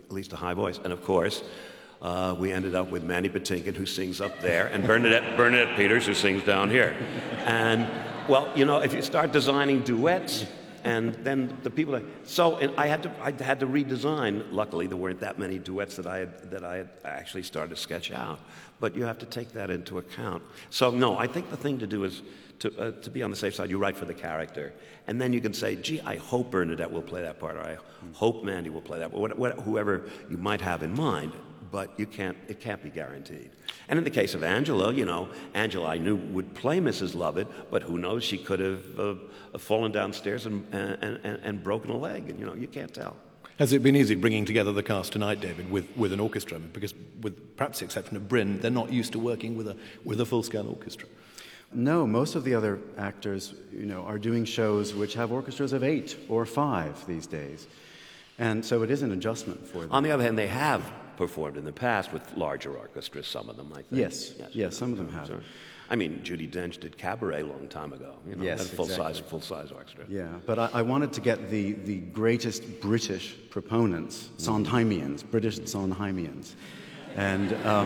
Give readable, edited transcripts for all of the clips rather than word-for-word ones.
at least a high voice. And of course, we ended up with Mandy Patinkin, who sings up there, and Bernadette Peters, who sings down here. And, well, if you start designing duets, and then the people and I had to redesign. Luckily, there weren't that many duets that I had actually started to sketch out. But you have to take that into account. So no, I think the thing to do is to be on the safe side. You write for the character, and then you can say, "Gee, I hope Bernadette will play that part," or "I hope Mandy will play that," or whoever you might have in mind. But it can't be guaranteed. And in the case of Angela, Angela I knew would play Mrs. Lovett, but who knows, she could have fallen downstairs and broken a leg, and you can't tell. Has it been easy bringing together the cast tonight, David, with an orchestra? Because with perhaps the exception of Bryn, they're not used to working with a full-scale orchestra. No, most of the other actors, are doing shows which have orchestras of 8 or 5 these days. And so it is an adjustment for them. On the other hand, they have performed in the past with larger orchestras, some of them, I think. Yes, some of them have. I mean, Judi Dench did Cabaret a long time ago. Yes, full-size orchestra. Yeah, but I wanted to get the greatest British proponents, Sondheimians, British Sondheimians. And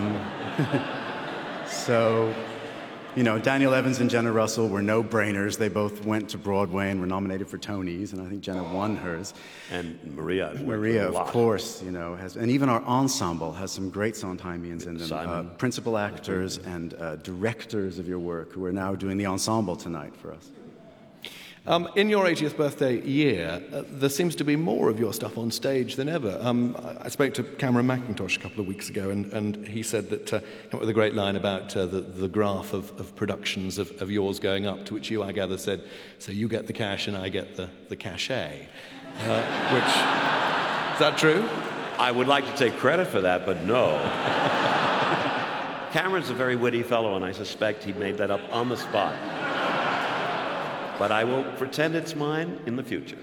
so... Daniel Evans and Jenna Russell were no-brainers. They both went to Broadway and were nominated for Tonys, and I think Jenna won hers. And Maria, of course, has, and even our ensemble has some great Sondheimians in them. Principal actors and directors of your work who are now doing the ensemble tonight for us. In your 80th birthday year, there seems to be more of your stuff on stage than ever. I spoke to Cameron Mackintosh a couple of weeks ago, and he said that, came up with a great line about the graph of productions of yours going up, to which you, I gather, said, "So you get the cash and I get the cachet." Which, is that true? I would like to take credit for that, but no. Cameron's a very witty fellow, and I suspect he made that up on the spot. But I will pretend it's mine in the future.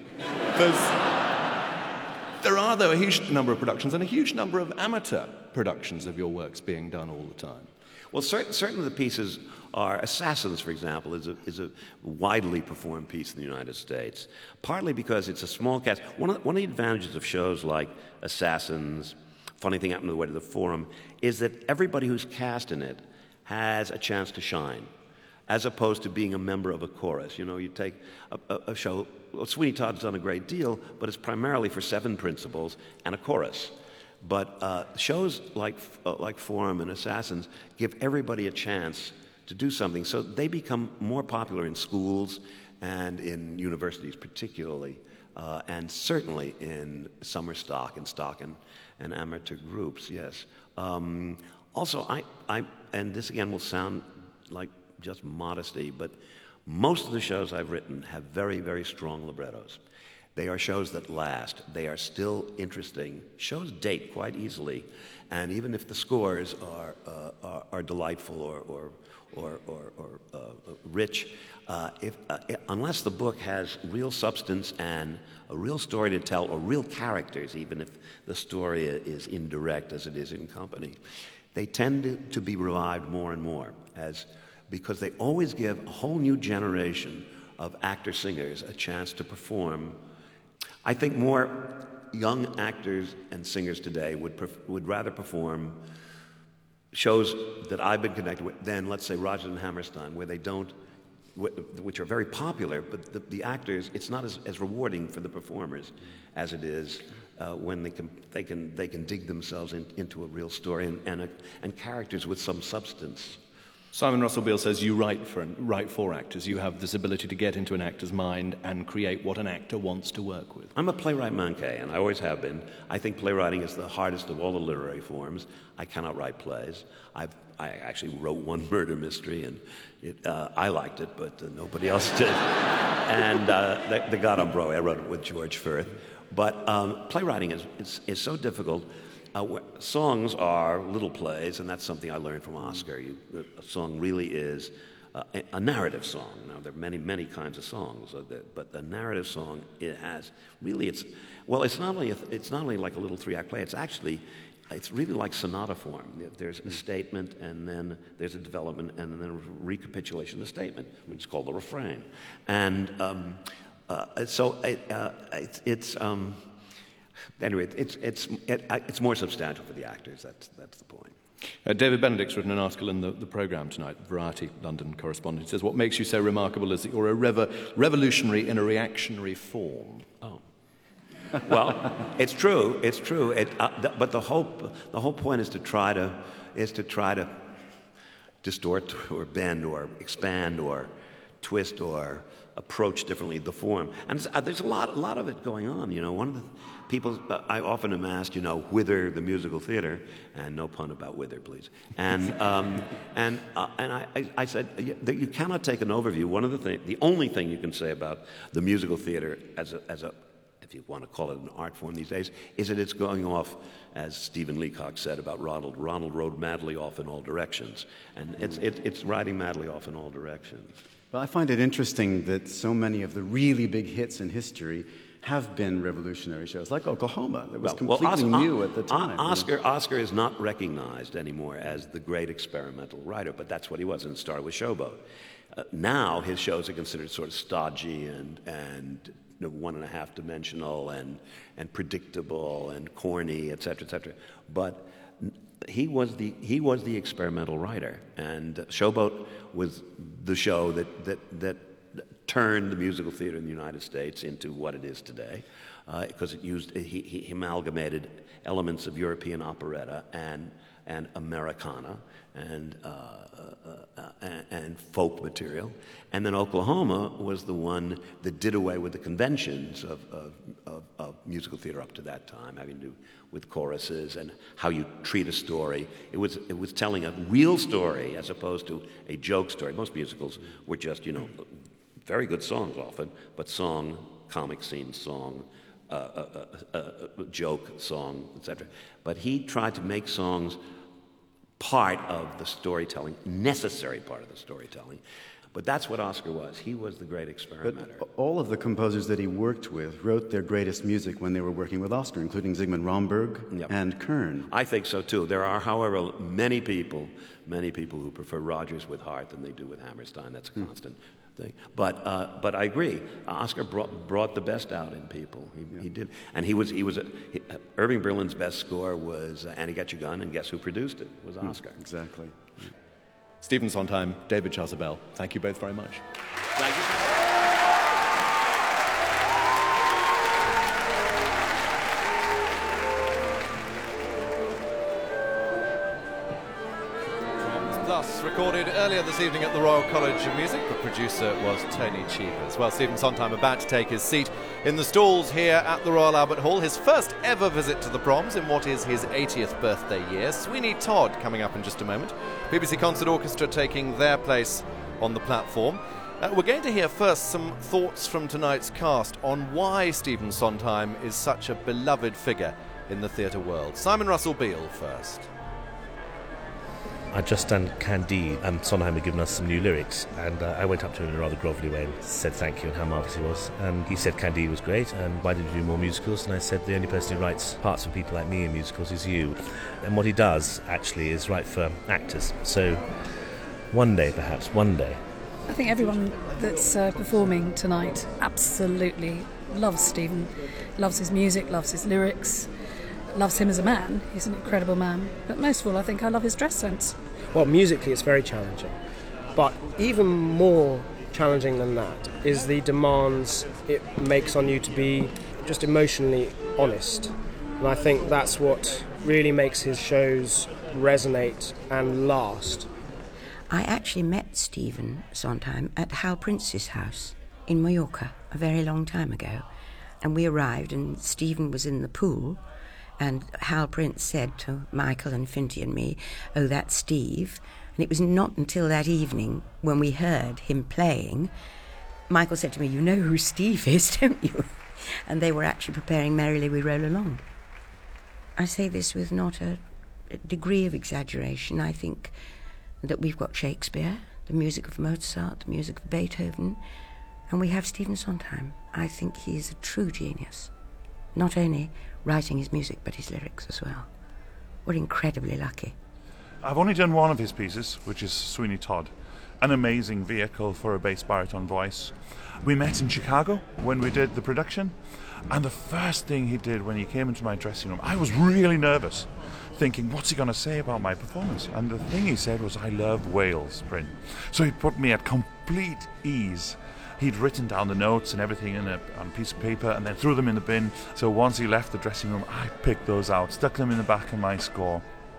There are, though, a huge number of productions and a huge number of amateur productions of your works being done all the time. Well, certain of the pieces are Assassins, for example, is a widely performed piece in the United States, partly because it's a small cast. One of the advantages of shows like Assassins, Funny Thing Happened on the Way to the Forum, is that everybody who's cast in it has a chance to shine, as opposed to being a member of a chorus. You take a show, Sweeney Todd's done a great deal, but it's primarily for 7 principals and a chorus. But shows like Forum and Assassins give everybody a chance to do something, so they become more popular in schools and in universities particularly, and certainly in summer stock and amateur groups, yes. Also, I and this again will sound like just modesty, but most of the shows I've written have very, very strong librettos. They are shows that last. They are still interesting. Shows date quite easily, and even if the scores are delightful or rich, unless the book has real substance and a real story to tell, or real characters, even if the story is indirect as it is in Company, they tend to be revived more and more because they always give a whole new generation of actor-singers a chance to perform. I think more young actors and singers today would rather perform shows that I've been connected with than, let's say, Rodgers and Hammerstein, where they don't, which are very popular, but the actors, it's not as rewarding for the performers as it is when they can dig themselves into a real story and characters with some substance. Simon Russell Beale says you write for actors. You have this ability to get into an actor's mind and create what an actor wants to work with. I'm a playwright manqué, and I always have been. I think playwriting is the hardest of all the literary forms. I cannot write plays. I actually wrote one murder mystery, and I liked it, but nobody else did. And The God on Broadway, I wrote it with George Firth. But playwriting is so difficult. Songs are little plays, and that's something I learned from Oscar. A song really is a narrative song. Now, there are many, many kinds of songs, but the narrative song, it's not only like a little 3-act play. It's really like sonata form. There's a statement, and then there's a development, and then a recapitulation of the statement, which is called the refrain. And Anyway, it's more substantial for the actors. That's the point. David Benedict's written an article in the programme tonight, Variety London correspondent. He says, what makes you so remarkable is that you're a revolutionary in a reactionary form. Oh. Well, it's true. But the whole point is to try to distort or bend or expand or twist or approach differently the form. And there's a lot of it going on. One of the people I often am asked, whither the musical theater, and no pun about whither, please. And I said that you cannot take an overview. The only thing you can say about the musical theater as a if you want to call it an art form these days, is that it's going off, as Stephen Leacock said about Ronald. Ronald rode madly off in all directions, and it's riding madly off in all directions. Well, I find it interesting that so many of the really big hits in history have been revolutionary shows, like Oklahoma, that was completely new at the time. Oscar is not recognized anymore as the great experimental writer, but that's what he was, and it started with Showboat. Now his shows are considered sort of stodgy and 1.5 dimensional and predictable and corny, et cetera, but he was the experimental writer, and Showboat was the show that turned the musical theater in the United States into what it is today, because he amalgamated elements of European operetta and Americana and folk material. And then Oklahoma was the one that did away with the conventions of musical theater up to that time, having to do with choruses and how you treat a story. It was telling a real story as opposed to a joke story. Most musicals were just, very good songs often, but song, comic scene song, joke song, etc. But he tried to make songs part of the storytelling, necessary part of the storytelling. But that's what Oscar was. He was the great experimenter. But all of the composers that he worked with wrote their greatest music when they were working with Oscar, including Zygmunt Romberg and Kern. I think so too. There are, however, many people who prefer Rodgers with Hart than they do with Hammerstein. That's a constant thing. But I agree. Oscar brought the best out in people. He did, and Irving Berlin's best score was "Annie Got Your Gun," and guess who produced it? It was Oscar. Exactly. Stephen Sondheim, David Chasuble, thank you both very much. Thank you. Thus, recorded earlier this evening at the Royal College of Music. The producer was Tony Cheevers. Well, Stephen Sondheim about to take his seat in the stalls here at the Royal Albert Hall. His first ever visit to the Proms in what is his 80th birthday year. Sweeney Todd coming up in just a moment. BBC Concert Orchestra taking their place on the platform. We're going to hear first some thoughts from tonight's cast on why Stephen Sondheim is such a beloved figure in the theatre world. Simon Russell Beale first. I'd just done Candide, and Sondheim had given us some new lyrics, and I went up to him in a rather grovelly way and said thank you and how marvellous he was. And he said Candide was great, and why did you do more musicals? And I said the only person who writes parts for people like me in musicals is you. And what he does, actually, is write for actors. So one day, perhaps, one day. I think everyone that's performing tonight absolutely loves Stephen, loves his music, loves his lyrics, loves him as a man. He's an incredible man. But most of all, I think I love his dress sense. Well, musically it's very challenging. But even more challenging than that is the demands it makes on you to be just emotionally honest. And I think that's what really makes his shows resonate and last. I actually met Stephen Sondheim at Hal Prince's house in Mallorca a very long time ago. And we arrived and Stephen was in the pool. And Hal Prince said to Michael and Finty and me, "Oh, that's Steve." And it was not until that evening when we heard him playing, Michael said to me, "You know who Steve is, don't you?" And they were actually preparing Merrily We Roll Along. I say this with not a degree of exaggeration. I think that we've got Shakespeare, the music of Mozart, the music of Beethoven, and we have Stephen Sondheim. I think he is a true genius, not only writing his music but his lyrics as well. We're incredibly lucky. I've only done one of his pieces, which is Sweeney Todd, an amazing vehicle for a bass baritone voice. We met in Chicago when we did the production, and the first thing he did when he came into my dressing room, I was really nervous, thinking, what's he going to say about my performance? And the thing he said was, I love Wales, Bryn. So he put me at complete ease. He'd written down the notes and everything on a piece of paper and then threw them in the bin. So once he left the dressing room, I picked those out, stuck them in the back of my score.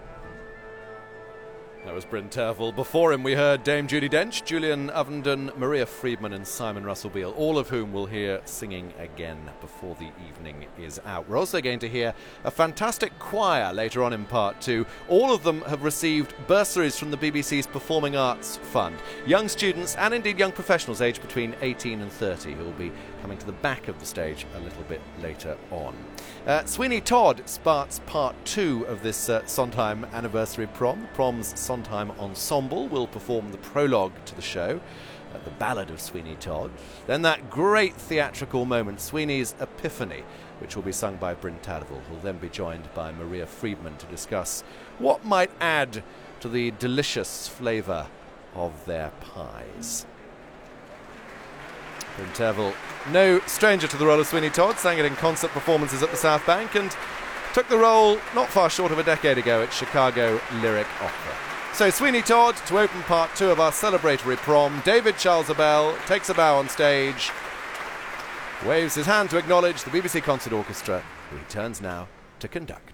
That was Bryn Terfel. Before him we heard Dame Judi Dench, Julian Ovenden, Maria Friedman and Simon Russell Beale, all of whom we'll hear singing again before the evening is out. We're also going to hear a fantastic choir later on in part 2. All of them have received bursaries from the BBC's Performing Arts Fund. Young students and indeed young professionals aged between 18 and 30 who will be coming to the back of the stage a little bit later on. Sweeney Todd starts part 2 of this Sondheim anniversary prom. Prom's Sondheim Ensemble will perform the prologue to the show, the Ballad of Sweeney Todd. Then that great theatrical moment, Sweeney's Epiphany, which will be sung by Bryn Terfel, who'll then be joined by Maria Friedman to discuss what might add to the delicious flavour of their pies. Bryn Terfel, no stranger to the role of Sweeney Todd, sang it in concert performances at the South Bank and took the role not far short of a decade ago at Chicago Lyric Opera. So Sweeney Todd, to open part 2 of our celebratory prom, David Charles Abell takes a bow on stage, waves his hand to acknowledge the BBC Concert Orchestra, who he turns now to conduct.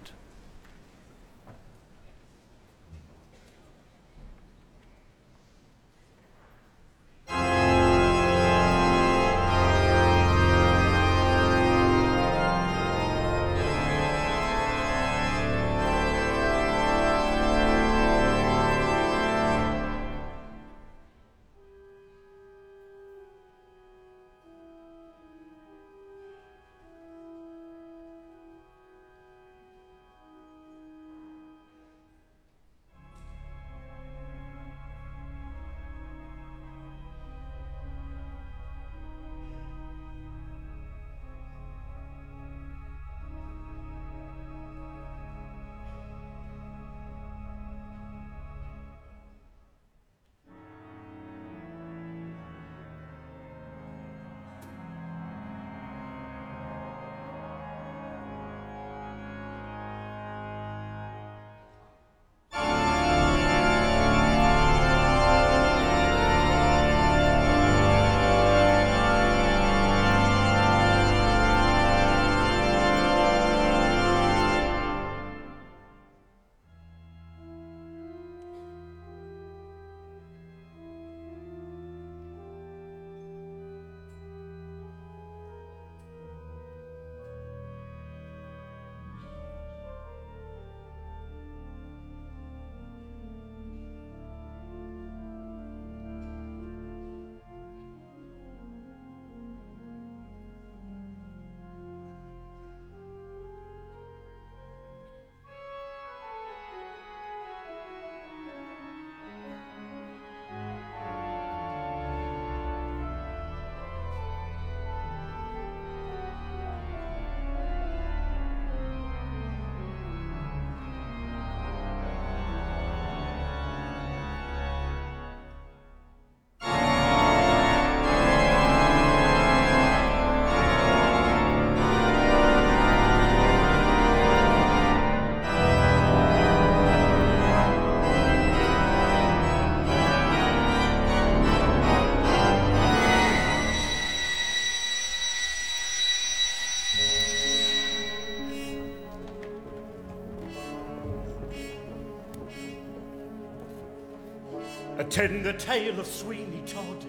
Attend the tale of Sweeney Todd.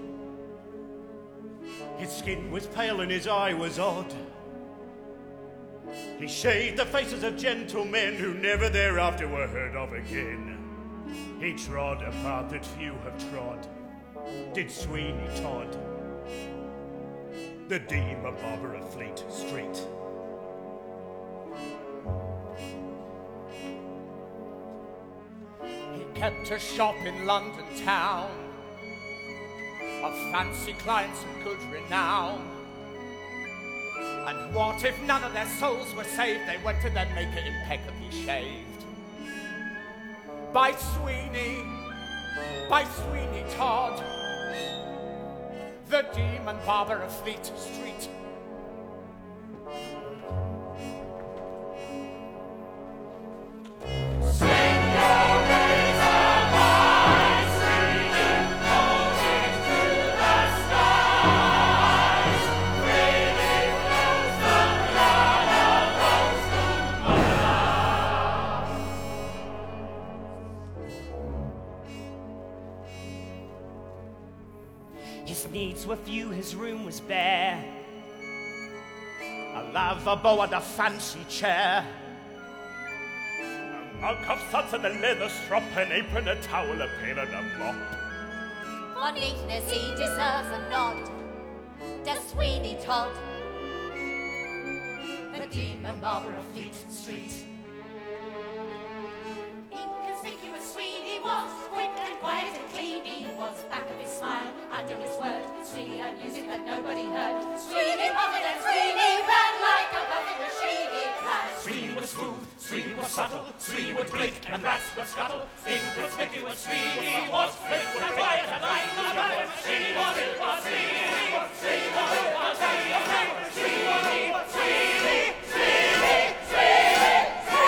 His skin was pale and his eye was odd. He shaved the faces of gentlemen who never thereafter were heard of again. He trod a path that few have trod, did Sweeney Todd, the demon barber of Fleet Street. Kept a shop in London town of fancy clients and good renown. And what if none of their souls were saved? They went to their maker impeccably shaved. By Sweeney, by Sweeney Todd, the demon barber of Fleet Street. His needs were few, his room was bare. A lavabo and a fancy chair. A mug of suds and a leather strop, an apron, a towel, a pail and a mop. For neatness he deserves a nod. Does Sweeney Todd, the demon barber of Fleet Street. Inconspicuous Sweeney was, quick and quiet and clean. He was back of his smile, under his word. Sweeney had music that nobody heard. Sweeney puffed and Sweeney ran like a puffing machine. He ran. Sweeney was smooth, Sweeney was subtle, Sweeney would blink and rats would scuttle. Inconspicuous Sweeney was, quick and quiet and like a puffing machine. Sweeney was, Sweeney was, Sweeney was, Sweeney was, Sweeney was, Sweeney, Sweeney, Sweeney.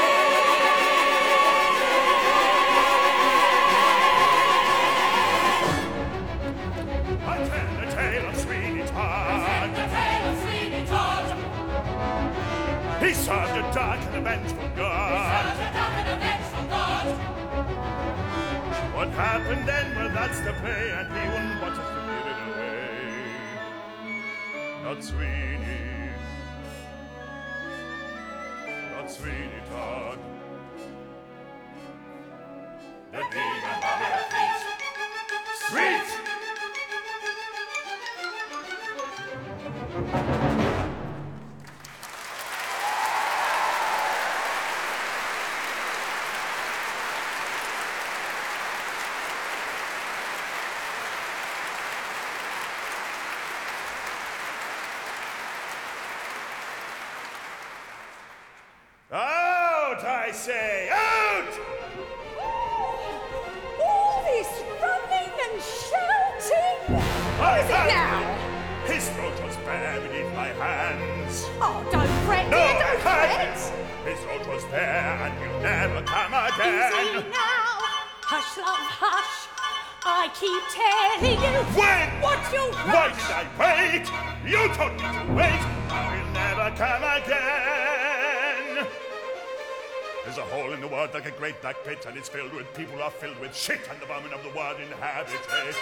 The tale of Sweeney Todd. The tale of Sweeney Todd. He served a dark and vengeful God. He served a dark and vengeful God. What happened then? Well, that's the play, and he wouldn't want us to give it away. Not Sweeney. Not Sweeney Todd. The demon barber of Fleet Street. Out, I say, out! All this running and shouting! What is it now? His throat was bare beneath my hands. Oh, don't fret, No, dear, I don't fret! hadn't. His throat was bare, and you'll never come again. Easy now! Hush, love, hush! I keep telling you! When? What you Why rush? did I wait? You told me to wait. I will never come again. There's a hole in the world like a great black pit, and it's filled with people who are filled with shit, and the vermin of the world inhabit it.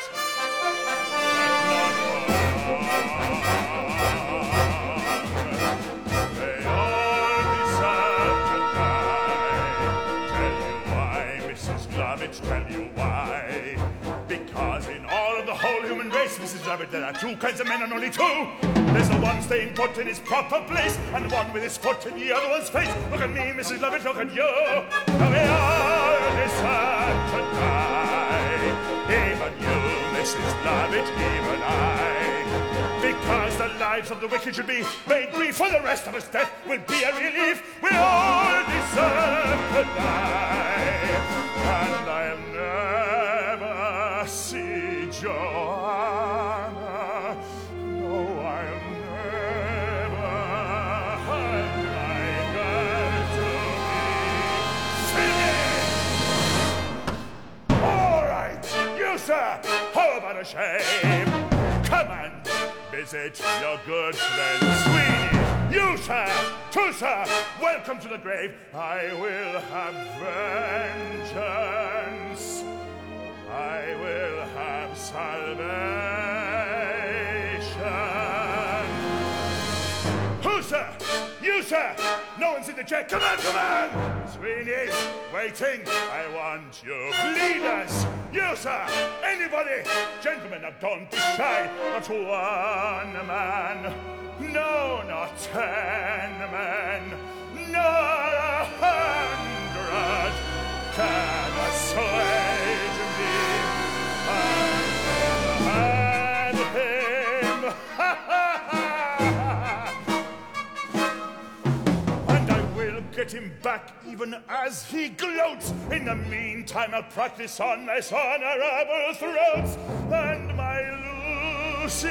They all deserve to die. Tell you why, Mrs. Lovett, tell you why. Because in all of the whole human race, Mrs. Lovett, there are two kinds of men and only two. There's the one staying put in his proper place, and the one with his foot in the other one's face. Look at me, Mrs. Lovett, look at you. Now we all deserve to die. Even you, Mrs. Lovett, even I. Because the lives of the wicked should be made brief, for the rest of us death will be a relief. We all deserve to die. And I'll never see Joanna. No, I'll never have my girl to be singing. All right, you, sir, how about a shave? Come and visit your good friend Sweeney. You, sir, too, sir, welcome to the grave. I will have vengeance. I will have salvation. Who, sir? You, sir? No one's in the chair. Come on, come on! Sweeney's waiting. I want you. Leaders! You, sir! Anybody! Gentlemen, now don't be shy. Not one man. No, not 10 men. Not 100 can assuage me. And him. Ha, ha, ha. And I will get him back even as he gloats. In the meantime, I'll practice on less honorable throats. And my Lucy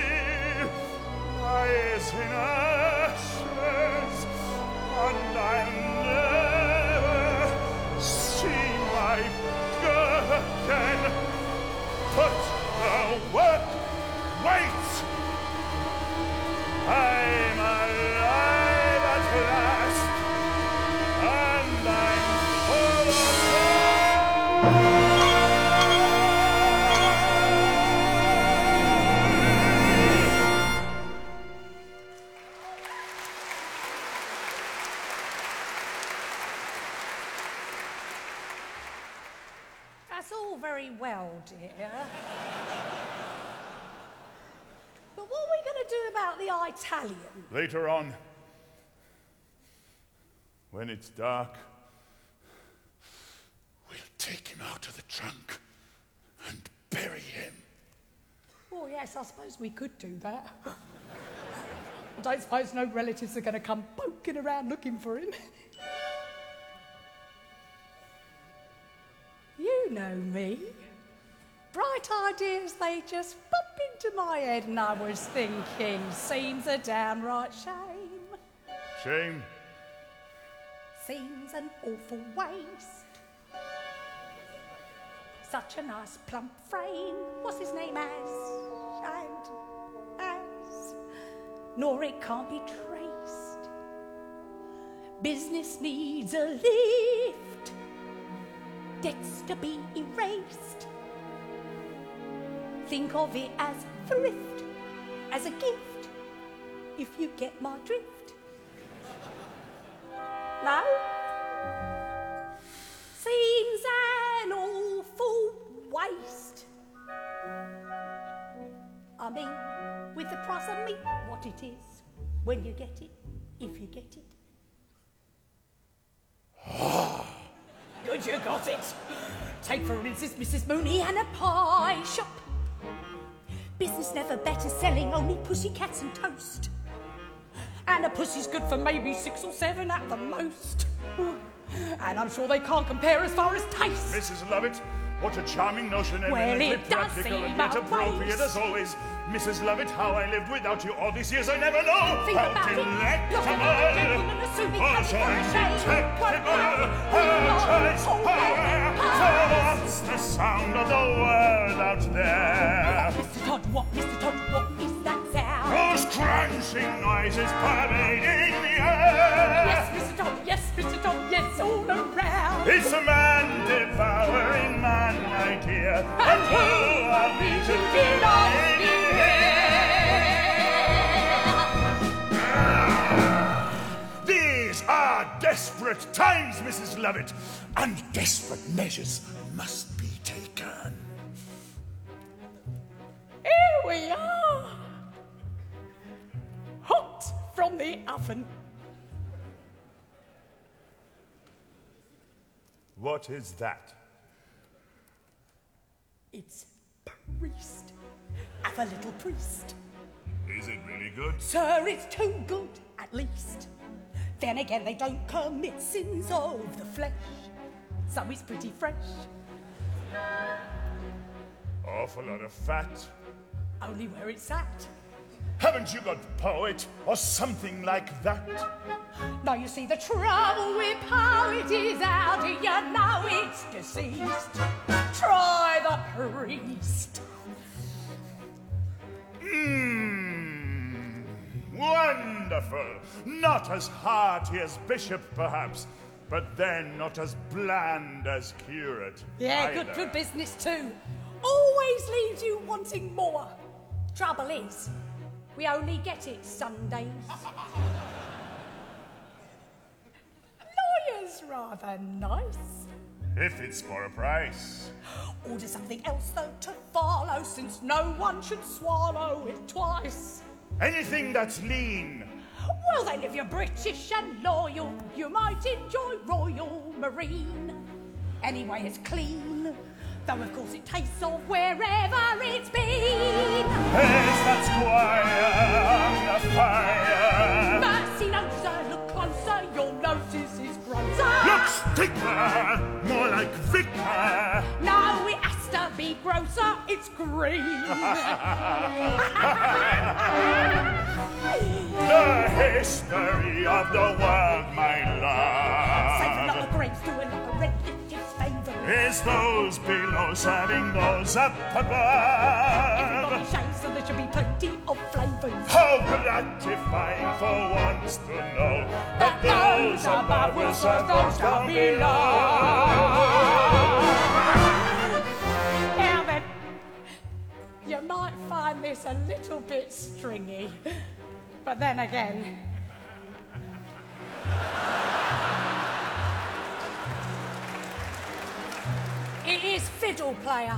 lies in ashes, and I'll never see my girl again. But the work waits. I'm alive at last, and I'm full of That's all very well, dear. But what are we going to do about the Italian? Later on, when it's dark, we'll take him out of the trunk and bury him. Oh, yes, I suppose we could do that. I don't suppose no relatives are going to come poking around looking for him. You know me. Bright ideas, they just pop into my head, and I was thinking, seems a downright shame. Shame? Seems an awful waste. Such a nice plump frame. What's his name as? Nor it can't be traced. Business needs a lift. Debts to be erased. Think of it as thrift, as a gift, if you get my drift. No? Seems an awful waste. I mean, with the price of meat, what it is, when you get it, if you get it. Good, you got it. Take, for instance, Mrs. Mooney and a pie shop. Business never better selling, only pussycats and toast. And a pussy's good for maybe 6 or 7 at the most. And I'm sure they can't compare as far as taste. Mrs. Lovett, what a charming notion, Well, eminently it does practical seem and yet a appropriate waste. as always. Mrs. Lovett, how I lived without you all these years I never know. Think How about it. delectable. Look at that gentleman assuming Oh, having so for a shame. undetectable. What How what's the sound of the world out there? Mr. Todd, what is that sound? Those crunching noises pervading the air. Yes, Mr. Todd, yes, all around. It's a man devouring man, my dear. And who are we to deny it? These are desperate times, Mrs. Lovett, and desperate measures must be taken. Here we are. Hot from the oven. What is that? It's priest. Have a little priest. Is it really good? Sir, it's too good, at least. Then again, they don't commit sins of the flesh. So it's pretty fresh. Awful lot of fat. Only where it's at. Haven't you got poet or something like that? Now you see the trouble with poet is out, you know it's deceased. Try the priest. Wonderful. Not as hearty as bishop, perhaps, but then not as bland as curate. Yeah, either. good for business too. Always leaves you wanting more. Trouble is, we only get it Sundays. Lawyer's rather nice. If it's for a price. Order something else though to follow, since no one should swallow it twice. Anything that's lean. Well then, if you're British and loyal, you might enjoy Royal Marine. Anyway, it's clean, though of course it tastes of wherever it's been. There's that squire on the fire. Mercy, no sir, look closer, you'll notice his growing stickler, more like vicar. No, it has to be grosser, it's green. The history of the world, my love. Saving up the graves, doing like a red lipstick's favour. Is those below serving those up above? Everybody shaves, so there should be plenty of flavours. How gratifying for once to know that those above will serve those down below. Now then, you might find this a little bit stringy, but then again, it is fiddle player.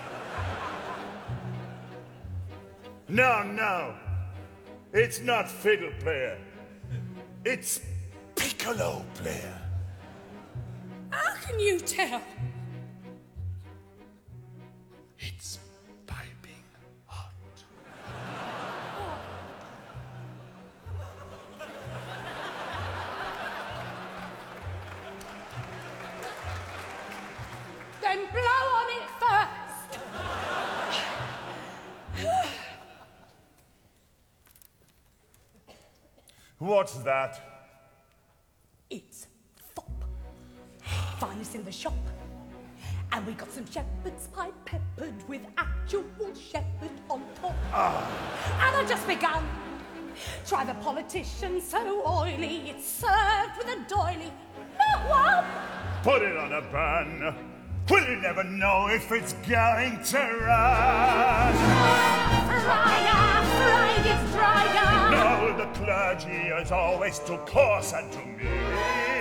No, it's not fiddle player. It's piccolo player. How can you tell? It's piping hot. Then blow on it first. What's that? It's fop. Finest in the shop. And we got some shepherd's pie peppered with actual shepherd on top. And I've just begun. Try the politician so oily, it's served with a doily. Not one. Put it on a bun. We'll never know if it's going to run. Fried is dryer. No, the clergy is always too coarse and too mean.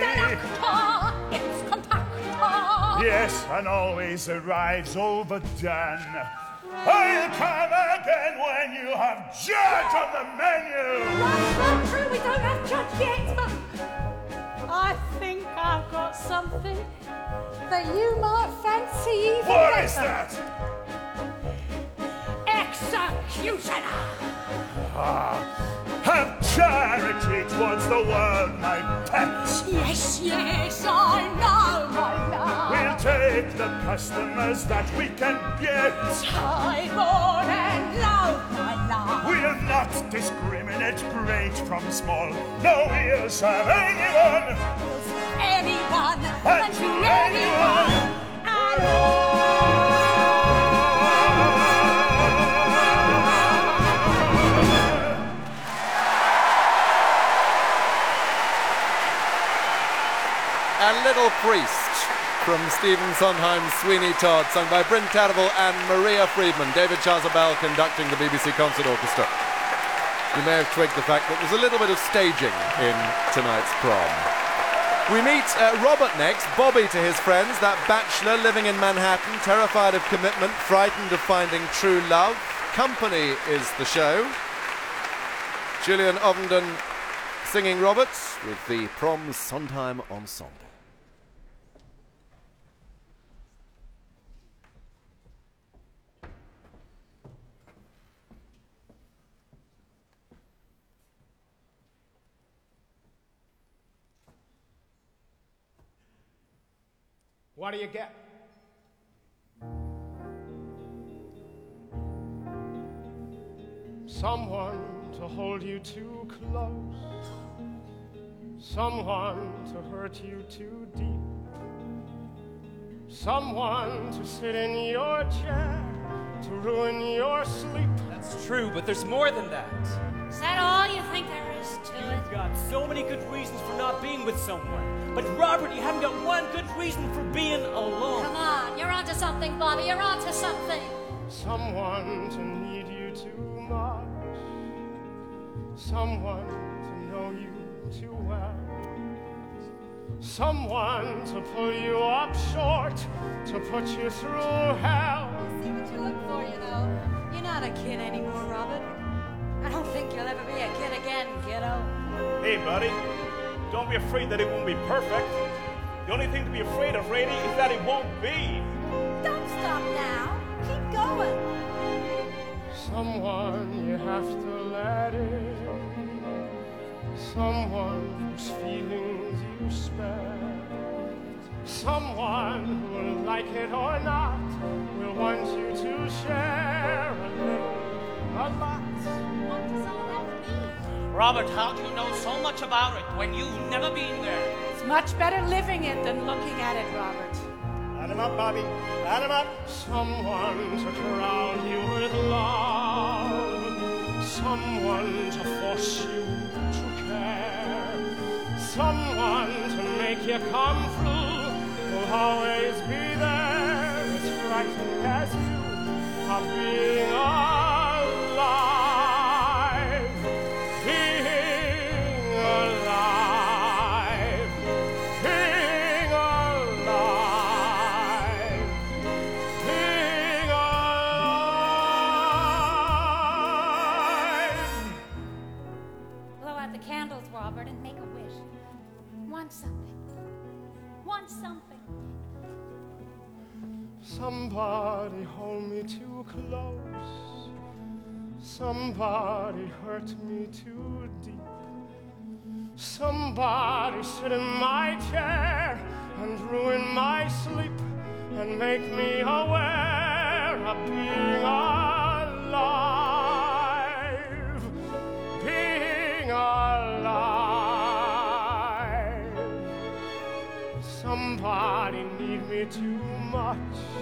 It's compactor. Yes, and always arrives overdone. I'll come again when you have judge on the menu. Right, true, we don't have judge yet, but I think I've got something that you might fancy even What better. is that? Executioner. Have charity towards the world, my pet. Yes, I know, my love. We'll take the customers that we can get. High, born and low, my love. We'll not discriminate great from small. No, we'll serve anyone. Anyone And to anyone. at all. A Little Priest from Stephen Sondheim's Sweeney Todd, sung by Bryn Tervel and Maria Friedman. David Chasuble conducting the BBC Concert Orchestra. You may have twigged the fact that there's a little bit of staging in tonight's prom. We meet Robert next, Bobby to his friends, that bachelor living in Manhattan, terrified of commitment, frightened of finding true love. Company is the show. Julian Ovenden singing Roberts with the Prom Sondheim Ensemble. What do you get? Someone to hold you too close, someone to hurt you too deep, someone to sit in your chair, to ruin your sleep. That's true, but there's more than that. Is that all you think there is to it? You've got so many good reasons for not being with someone. But Robert, you haven't got one good reason for being alone. Come on, you're onto something, Bobby. You're onto something. Someone to need you too much, someone to know you too well, someone to pull you up short, to put you through hell. See what you look for, you know. You're not a kid anymore, Robert. I don't think you'll ever be a kid again, kiddo. Hey, buddy. Don't be afraid that it won't be perfect. The only thing to be afraid of, Rady, is that it won't be. Don't stop now. Keep going. Someone you have to let in, someone whose feelings you spare, Someone who will like it or not will want you to share a little, a lot. What does all that mean? Robert, how do you know so much about it when you've never been there? It's much better living it than looking at it, Robert. Add him up, Bobby. Add him up. Someone to drown you with love. Someone to force you to care. Someone to make you come through. Will always be there, as frightened as you of being alive. Being alive. Being alive. Being alive. Blow out the candles, Robert, and make a wish. Want something. Want something. Somebody hold me too close. Somebody hurt me too deep. Somebody sit in my chair and ruin my sleep and make me aware of being alive. Being alive. Somebody need me too much.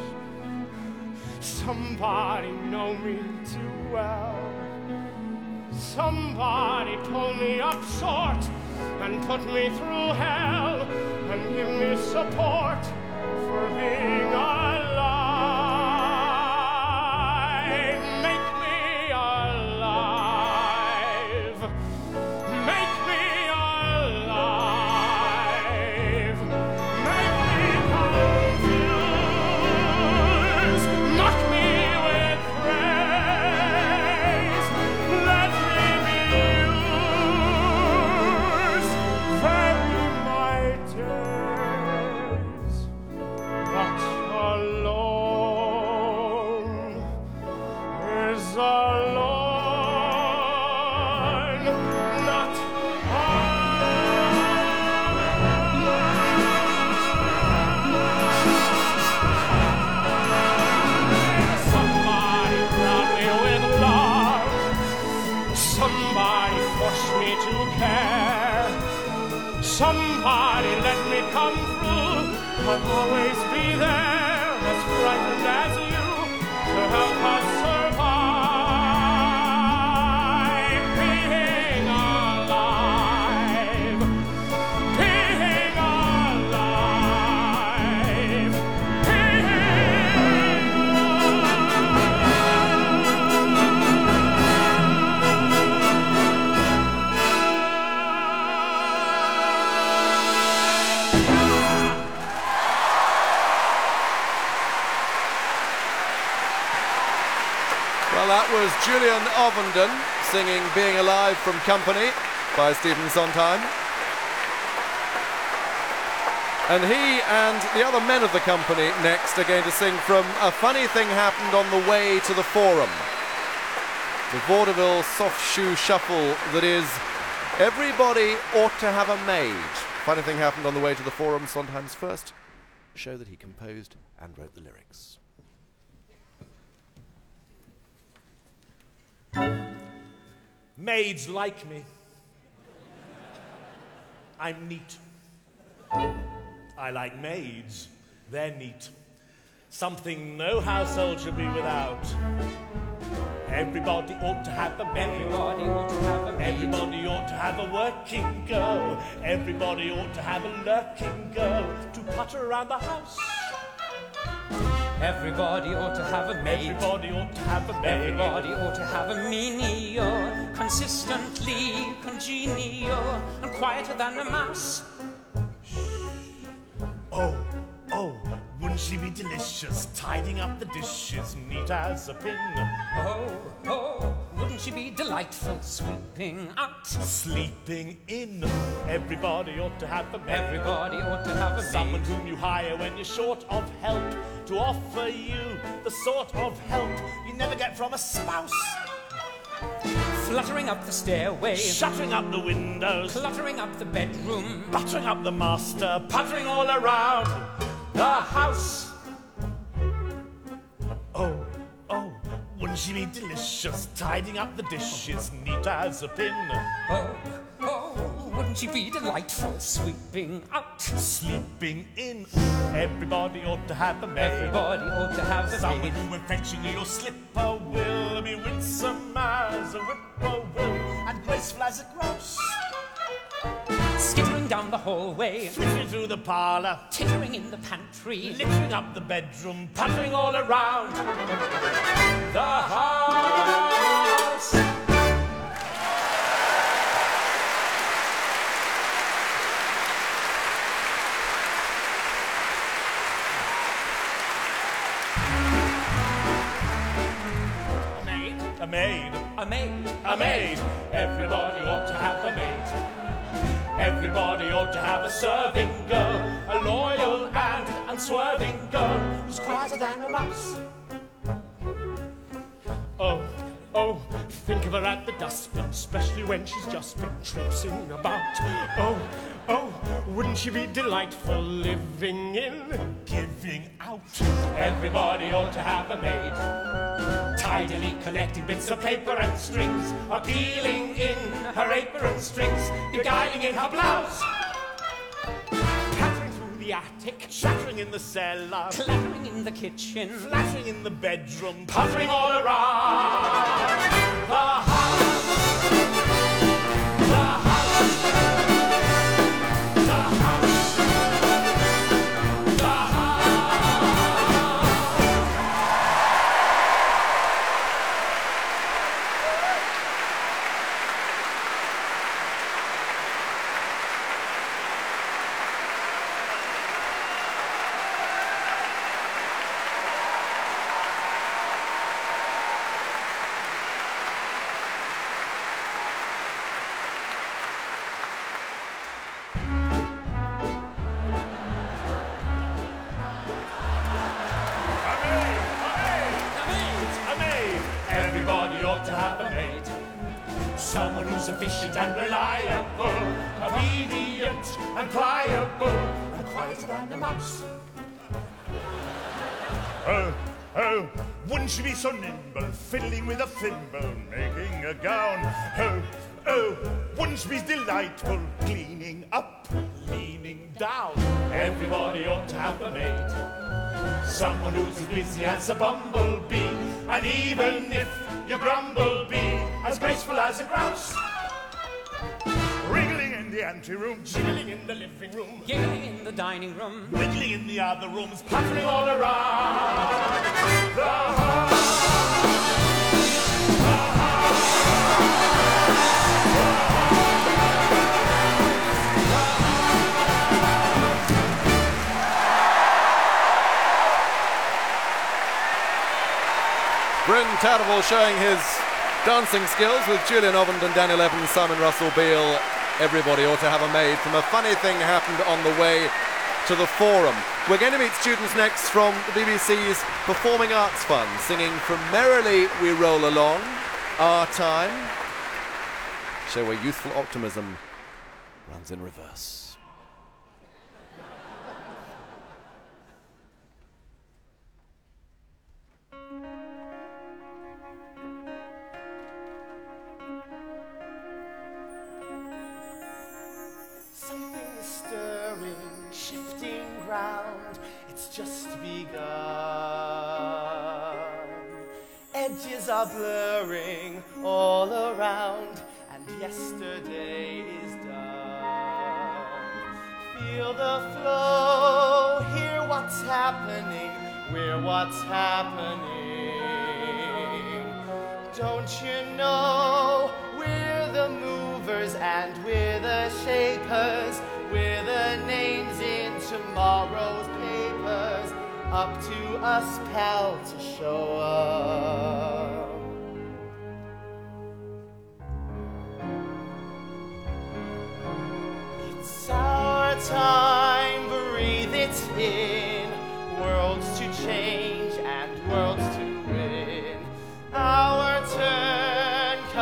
Somebody know me too well. Somebody pull me up short and put me through hell and give me support for being alive. Make me alive. Make me alive. Make me confused. Mock me with praise. Let me be used. Vary my days. But alone is alone. Not somebody drown me with love. Somebody force me to care. Somebody let me come through. I'll always be there, as frightened as you, to help us survive. Being alive. Being alive. Being Well, that was Julian Ovenden singing Being Alive from Company by Stephen Sondheim. And he and the other men of the company next are going to sing from A Funny Thing Happened on the Way to the Forum. The vaudeville soft shoe shuffle that is Everybody Ought to Have a Maid. Funny Thing Happened on the Way to the Forum, Sondheim's first show that he composed and wrote the lyrics. Maids like me. I'm neat. I like maids. They're neat. Something no household should be without. Everybody ought to have a maid. Everybody ought to have a maid. Everybody ought to have a working girl. Everybody ought to have a lurking girl to putter around the house. Everybody ought to have a maid. Everybody ought to have a maid. Everybody ought to have a menial, consistently congenial, and quieter than a mouse. Oh, wouldn't she be delicious, tidying up the dishes, neat as a pin? Oh, wouldn't she be delightful, sweeping out, sleeping in? Everybody ought to have a maid. Everybody ought to have a maid. Someone whom you hire when you're short of help, to offer you the sort of help you never get from a spouse. Fluttering up the stairway, shuttering up the windows, cluttering up the bedroom, buttering up the master, puttering all around the house. Oh, oh, wouldn't she be delicious, tidying up the dishes, neat as a pin? Oh, oh, wouldn't she be delightful, sweeping out, sleeping in? Everybody ought to have a maid. Everybody ought to have a maid. Someone who, when fetching your slipper, will be winsome as a whippoorwill and graceful as a grouse. Skittering down the hallway, flittering through the parlour, tittering in the pantry, littering up the bedroom, puttering all around the house. A maid, a maid, a maid. Everybody ought to have a maid. Everybody ought to have a serving girl, a loyal and unswerving girl who's quieter than a mouse. Oh, oh, think of her at the dustbin, especially when she's just been traipsing about. Oh, oh, wouldn't she be delightful living in, giving out? Everybody ought to have a maid, tidily collecting bits of paper and strings, appealing in her apron strings, beguiling in her blouse, pattering through the attic, shattering in the cellar, clattering in the kitchen, flattering in the bedroom, puttering all around the house. Someone who's efficient and reliable, obedient and pliable, and quieter than a mouse. Oh, oh, wouldn't she be so nimble, fiddling with a thimble, making a gown? Oh, oh, wouldn't she be delightful, cleaning up, leaning down? Everybody ought to have a maid, someone who's as busy as a bumblebee, and even if you grumble, be as graceful as a grouse. Wriggling in the anteroom, jiggling in the living room, giggling in the dining room, wiggling in the other rooms, puttering all around the house. Bryn Tervel showing his dancing skills with Julian Ovend and Daniel Evans, Simon Russell Beale. Everybody ought to have a maid from A Funny Thing Happened on the Way to the Forum. We're going to meet students next from the BBC's Performing Arts Fund, singing From Merrily We Roll Along, Our Time, show where youthful optimism runs in reverse. It's just begun. Edges are blurring all around, and yesterday is done. Feel the flow, hear what's happening, we're what's happening. Don't you know we're the movers and we're the shapers, we're the names in tomorrow's papers, up to us, pal, to show up. It's our time, breathe it in, worlds to change and worlds to win. Our turn,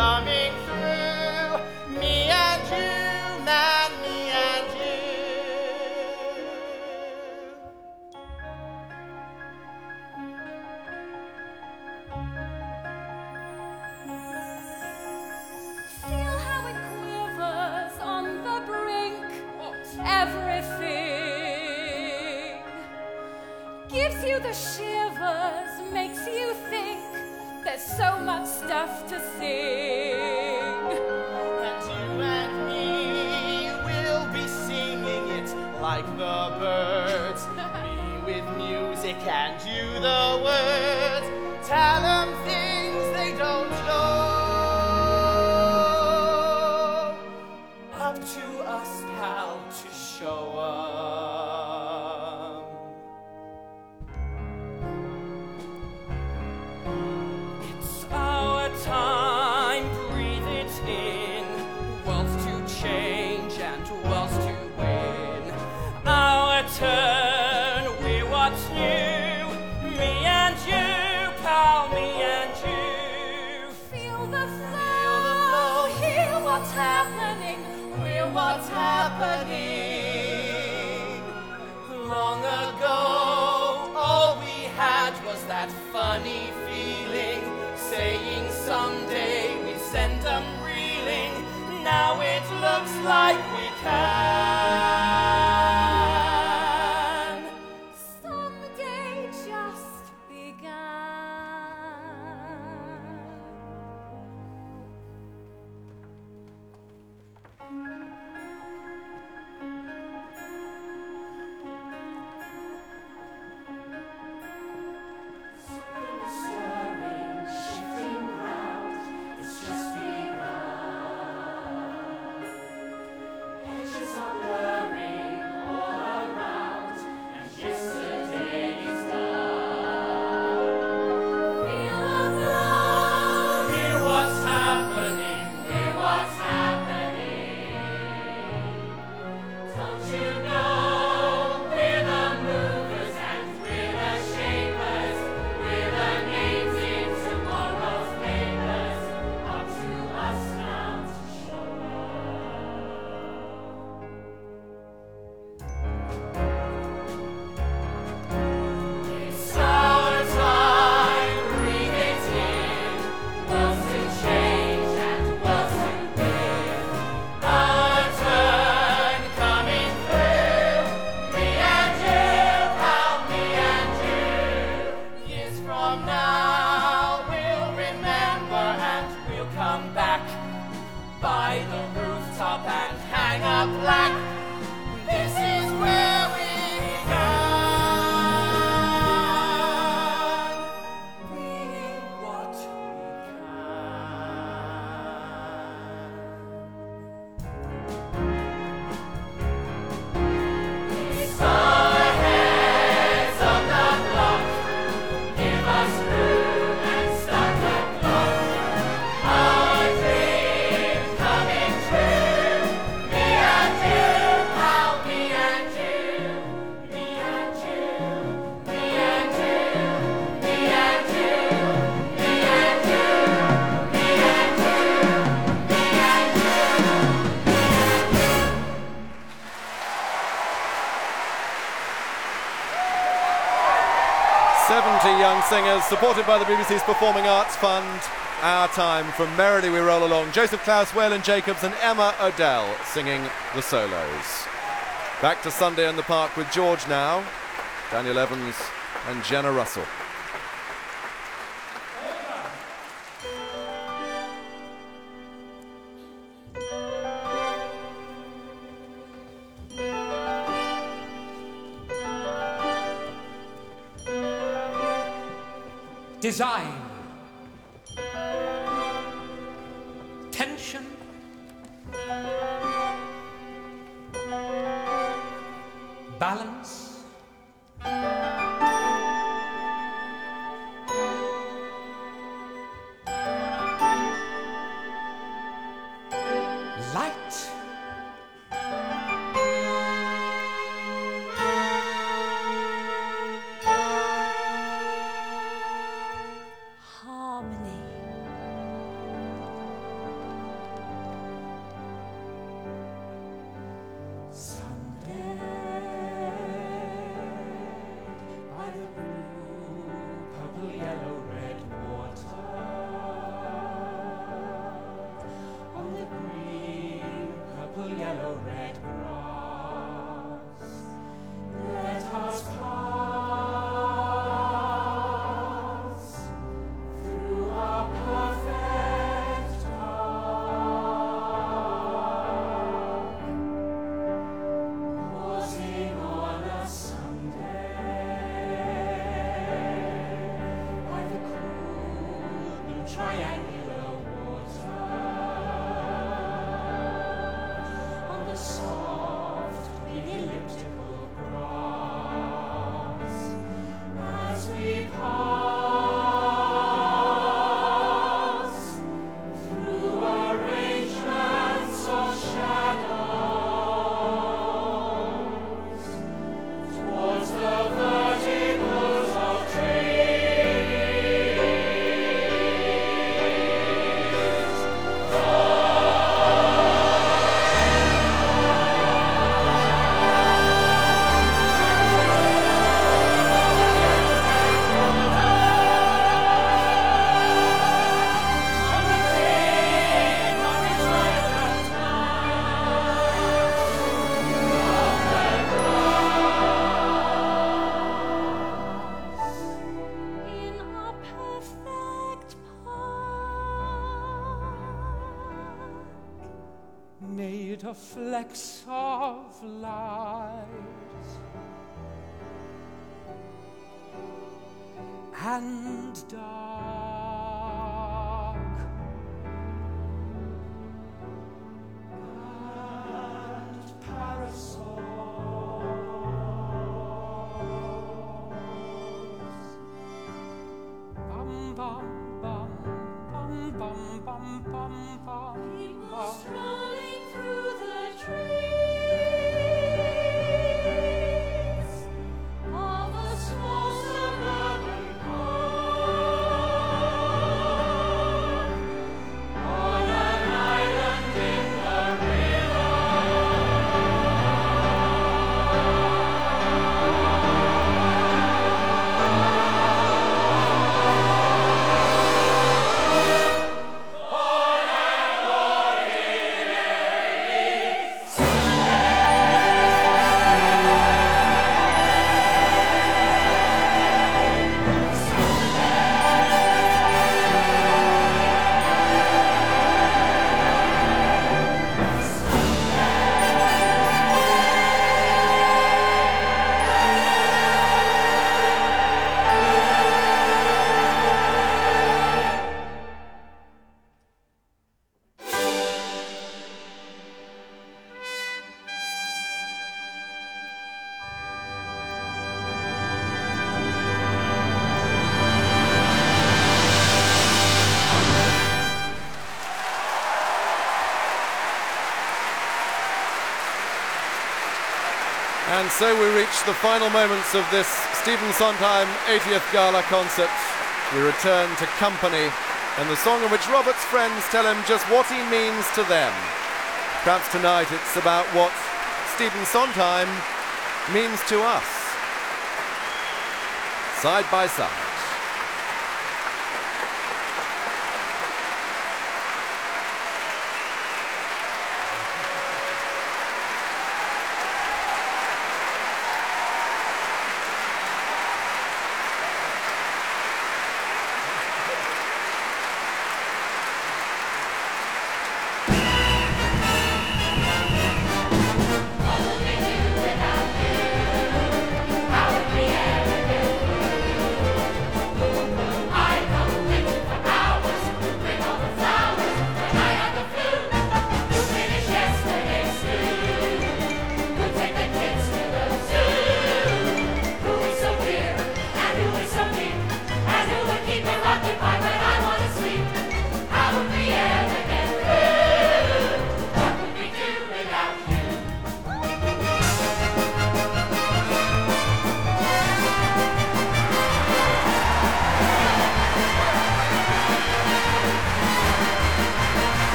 gives you the shivers, makes you think there's so much stuff to sing. And you and me will be singing it like the birds. Me with music and you the words. Tell them things they don't know. Up to us, pal, to show 'em. It's our time, breathe it in. Worlds to change and worlds to win. Our turn, we're what's new. Me and you, pal, me and you. Feel the flow, hear what's happening, we're what's happening. Long ago, all we had was that funny feeling, saying someday we'd send them reeling. Now it looks like we can. Someday just begun. Shifting round, it's just begun. Edges are blurring all around, and yesterday is done. Feel the flow, Hear what's happening, Hear what's happening. Don't you know we're the movers and we're the shapers. We're the names in tomorrow's papers. Up to us now to show it's our time, breathe it in. worlds to change and worlds to win. Our turn coming through. Me and you, pal, me and you. Years from now, we'll remember and we'll come back by the rooftop and hang a plaque. This is where we began. Being what we It's our heads on the block. Give us room and start the clock. Our dream coming true. Me and you, pal, me and you. Me and you, me and you. Me and you, me and you. Me and you, me and you. 70 young singers supported by the BBC's Performing Arts Fund. Our time, from Merrily We Roll Along. Joseph Klaus, Waylon Jacobs and Emma Odell singing the solos. Back to Sunday in the Park with George now, Daniel Evans and Jenna Russell. Design. Tension. Balance. Light. harmony. Someday of flecks of light and dark, and parasols. Bum bum bum bum bum bum bum bum. People strolling through the trees of a small suburban park on an island in the And so we reach the final moments of this Stephen Sondheim 80th Gala concert. We return to Company and the song in which Robert's friends tell him just what he means to them. Perhaps tonight it's about what Stephen Sondheim means to us. Side by side.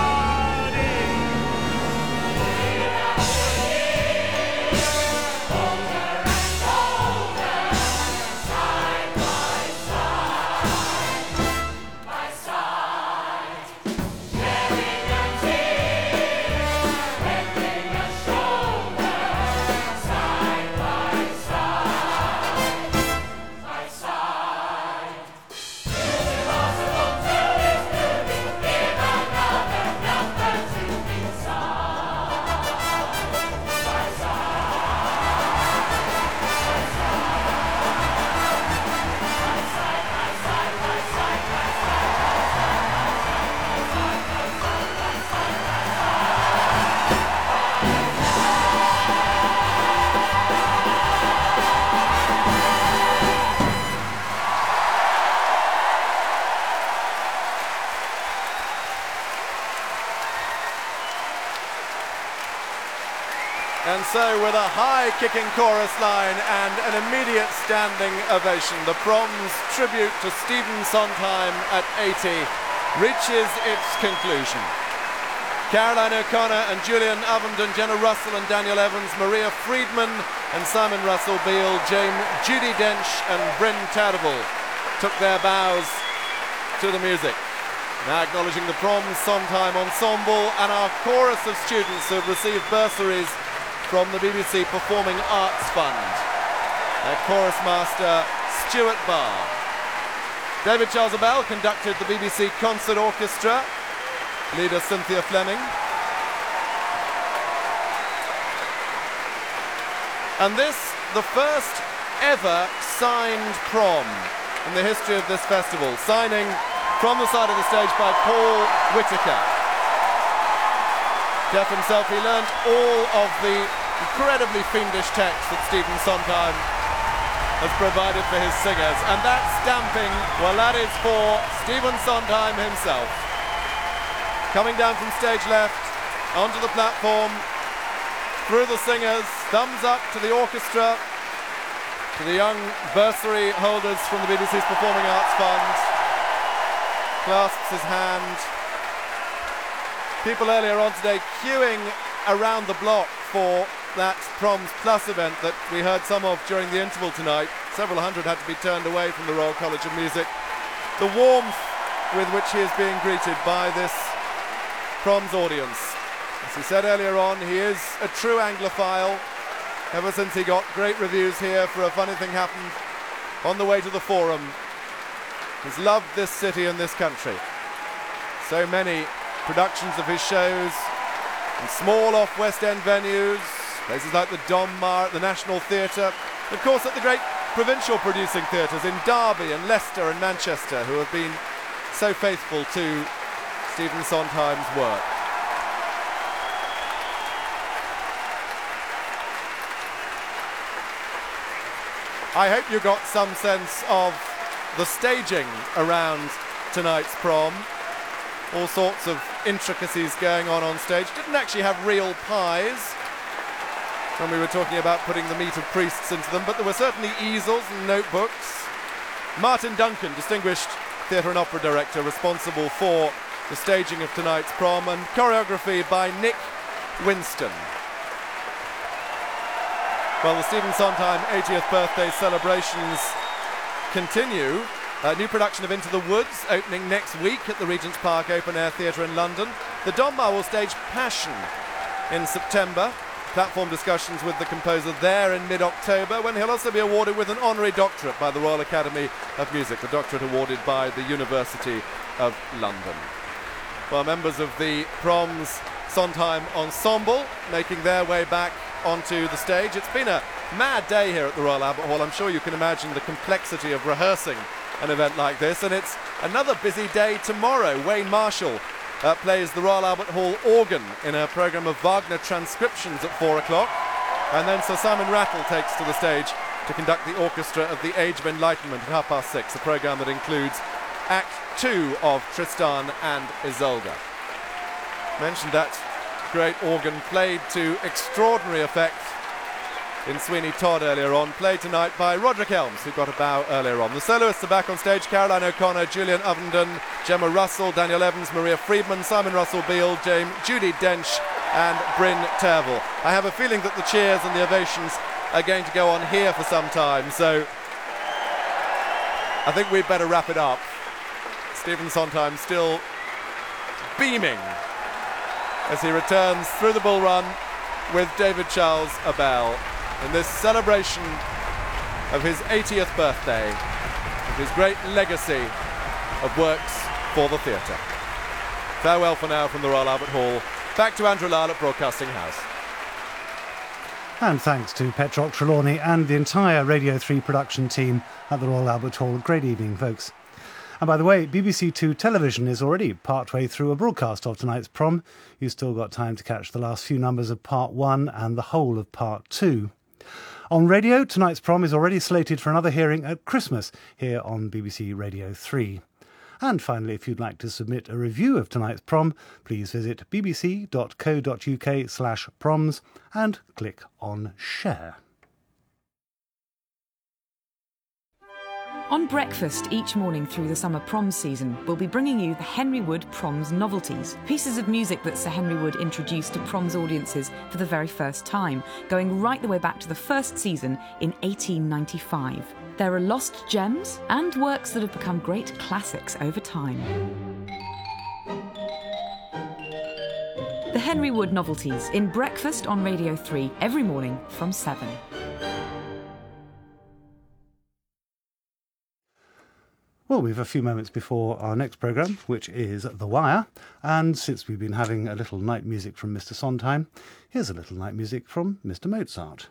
everybody. And so with a high-kicking chorus line and an immediate standing ovation, the Proms tribute to Stephen Sondheim at 80 reaches its conclusion. Caroline O'Connor and Julian Ovenden, Jenna Russell and Daniel Evans, Maria Friedman and Simon Russell Beale, Judi Dench and Bryn Tervel took their bows to the music. Now acknowledging the Proms Sondheim Ensemble and our chorus of students who have received bursaries from the BBC Performing Arts Fund. Their chorus master, Stuart Barr. David Charles Abell conducted the BBC Concert Orchestra, leader Cynthia Fleming. And this, the first ever signed prom in the history of this festival, signing from the side of the stage by Paul Whitaker. Deaf himself, he learned all of the incredibly fiendish text that Stephen Sondheim has provided for his singers. And that stamping, well, that is for Stephen Sondheim himself. Coming down from stage left, onto the platform, through the singers, thumbs up to the orchestra, to the young bursary holders from the BBC's Performing Arts Fund, clasps his hand. People earlier on today queuing around the block for that Proms Plus event that we heard some of during the interval tonight. Several hundred had to be turned away from the Royal College of Music. The warmth with which he is being greeted by this Proms audience. As he said earlier on, he is a true Anglophile. Ever since he got great reviews here for A Funny Thing Happened on the way to the Forum, he's loved this city and this country. So many productions of his shows in small off-West End venues, places like the Donmar at the National Theatre, of course at the great provincial producing theatres in Derby and Leicester and Manchester, who have been so faithful to Stephen Sondheim's work. I hope you got some sense of the staging around tonight's prom. All sorts of intricacies going on stage. Didn't actually have real pies when we were talking about putting the meat of priests into them, but there were certainly easels and notebooks. Martin Duncan, distinguished theatre and opera director, responsible for the staging of tonight's prom, and choreography by Nick Winston. Well, the Stephen Sondheim 80th birthday celebrations continue. A new production of Into the Woods opening next week at the Regent's Park Open Air Theatre in London. The Donmar will stage Passion in September. Platform discussions with the composer there in mid-October, when he'll also be awarded with an honorary doctorate by the Royal Academy of Music, the doctorate awarded by the University of London. Well, members of the Proms Sondheim Ensemble making their way back onto the stage. It's been a mad day here at the Royal Albert Hall. I'm sure you can imagine the complexity of rehearsing an event like this, and it's another busy day tomorrow. Wayne Marshall plays the Royal Albert Hall organ in a programme of Wagner transcriptions at 4 o'clock, and then Sir Simon Rattle takes to the stage to conduct the orchestra of the Age of Enlightenment at 6:30, a programme that includes Act 2 of Tristan and Isolde. Mentioned that great organ played to extraordinary effect in Sweeney Todd earlier on, played tonight by Roderick Elms, who got a bow earlier on. The soloists are back on stage: Caroline O'Connor, Julian Ovenden, Gemma Russell, Daniel Evans, Maria Friedman, Simon Russell Beale, Judi Dench and Bryn Tervel. I have a feeling that the cheers and the ovations are going to go on here for some time, so I think we'd better wrap it up. Stephen Sondheim still beaming as he returns through the Bull Run with David Charles Abell in this celebration of his 80th birthday, of his great legacy of works for the theatre. Farewell for now from the Royal Albert Hall. Back to Andrew Lyle at Broadcasting House. And thanks to Petrock Trelawney and the entire Radio 3 production team at the Royal Albert Hall. Great evening, folks. And by the way, BBC 2 Television is already partway through a broadcast of tonight's prom. You've still got time to catch the last few numbers of Part 1 and the whole of Part 2. On radio, tonight's prom is already slated for another hearing at Christmas here on BBC Radio 3. And finally, if you'd like to submit a review of tonight's prom, please visit bbc.co.uk/proms and click on Share. On breakfast each morning through the summer prom season, we'll be bringing you the Henry Wood Proms Novelties, pieces of music that Sir Henry Wood introduced to proms audiences for the very first time, going right the way back to the first season in 1895. There are lost gems and works that have become great classics over time. The Henry Wood Novelties in Breakfast on Radio 3 every morning from 7. Well, we've a few moments before our next programme, which is The Wire, and since we've been having a little night music from Mr. Sondheim, here's a little night music from Mr. Mozart.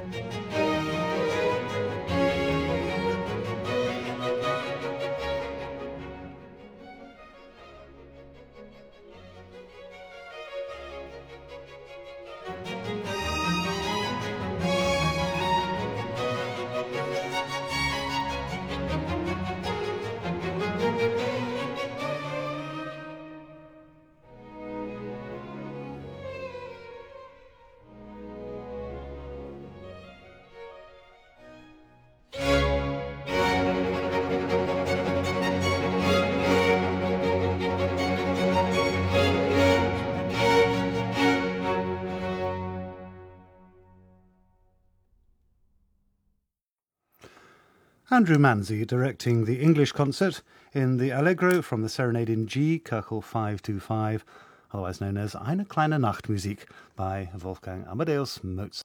Andrew Manzi directing the English concert in the Allegro from the Serenade in G, Köchel 525, otherwise known as Eine kleine Nachtmusik by Wolfgang Amadeus Mozart.